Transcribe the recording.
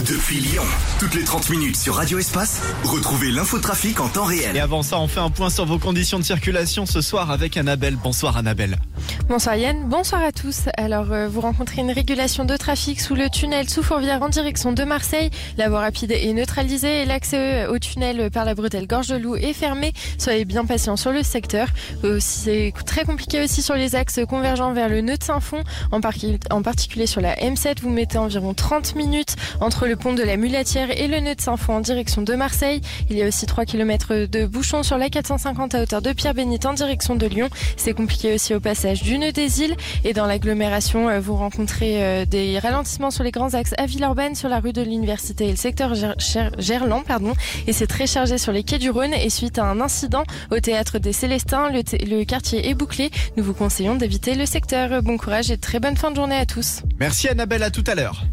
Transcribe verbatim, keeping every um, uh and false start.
Depuis Lyon, toutes les trente minutes sur Radio Espace, retrouvez l'infotrafic en temps réel. Et avant ça, on fait un point sur vos conditions de circulation ce soir avec Annabelle. Bonsoir Annabelle. Bonsoir Yann, bonsoir à tous. Alors euh, vous rencontrez une régulation de trafic sous le tunnel sous Fourvière en direction de Marseille. La voie rapide est neutralisée et l'accès au tunnel par la bretelle Gorge de Loup est fermé. Soyez bien patients sur le secteur. Euh, c'est très compliqué aussi sur les axes convergents vers le nœud de Saint-Fond. En, par- en particulier sur la M sept, vous mettez environ trente minutes entre le pont de la Mulatière et le nœud de Saint-Fond en direction de Marseille. Il y a aussi trois kilomètres de bouchons sur la quatre cent cinquante à hauteur de Pierre-Bénite en direction de Lyon. C'est compliqué aussi au passage du nœud des îles. Et dans l'agglomération, vous rencontrez des ralentissements sur les grands axes à Villeurbanne, sur la rue de l'Université et le secteur Ger- Ger- Gerland. Pardon. Et c'est très chargé sur les quais du Rhône. Et suite à un incident au théâtre des Célestins, le, t- le quartier est bouclé. Nous vous conseillons d'éviter le secteur. Bon courage et très bonne fin de journée à tous. Merci Annabelle, à tout à l'heure.